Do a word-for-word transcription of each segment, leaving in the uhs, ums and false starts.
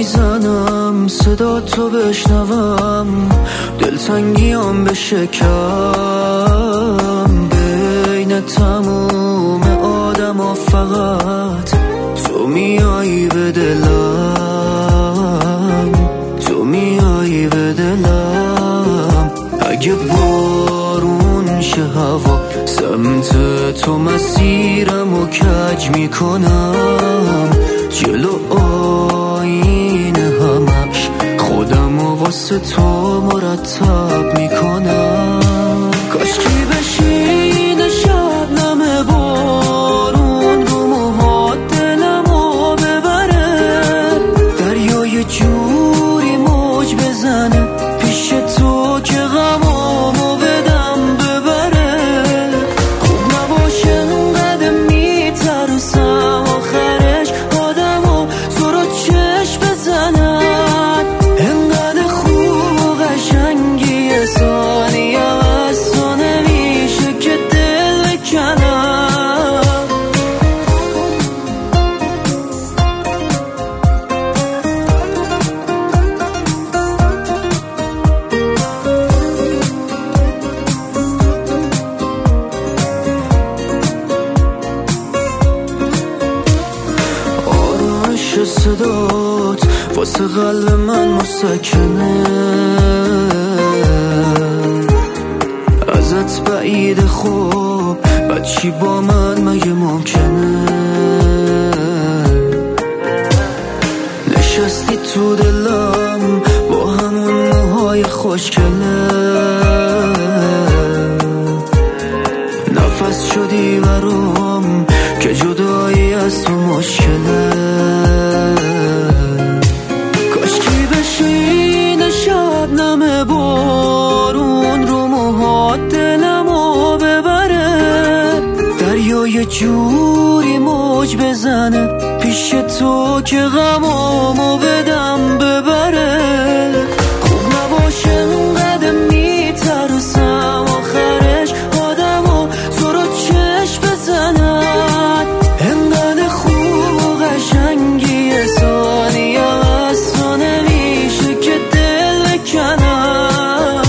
میزنم صدا تو بشنوم، دلتنگیام بشکم. بین تموم آدم ها فقط تو میایی به دلم، تو میایی به دلم. اگه بارون شه هوا سمت تو مسیرم و کج میکنم، جلو آینه همش خودم و واسه تو مرتب میکنم. کاشکی بشینه شبنم بارون رو موهات دلمو ببره، دریای جوری موج بزنه پیش تو که غمامو بدم ببره. خوب نباشه انقدر میترسم آخرش آدمو زورا چشم بزنن، انقدر خوب و قشنگی ثانیه از تو نمیشه که دل بکنم. آرامش صدات واسه قلب من مسکنه، ازت بعید خوب بچی با من مگه ممکنه؟ نشستی تو دلم با همون موهای خوشگله، نفس شدی برام که جدایی از تو مشکله. کاشکی بشینه شبنم بارون رو موهات دلمو ببره، دریای جوری موج بزنه پیش تو که غمامو بدم ببره. خوب نباشه انقدر میترسم آخرش آدمو زورا چشم بزنن، انقدر خوب و قشنگی ثانیه از تو نمیشه که دل بکنم.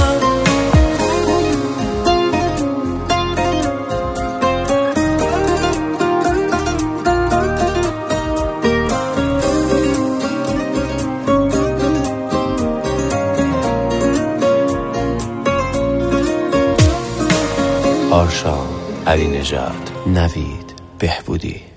آرشان، علی نژاد، نوید بهبودی.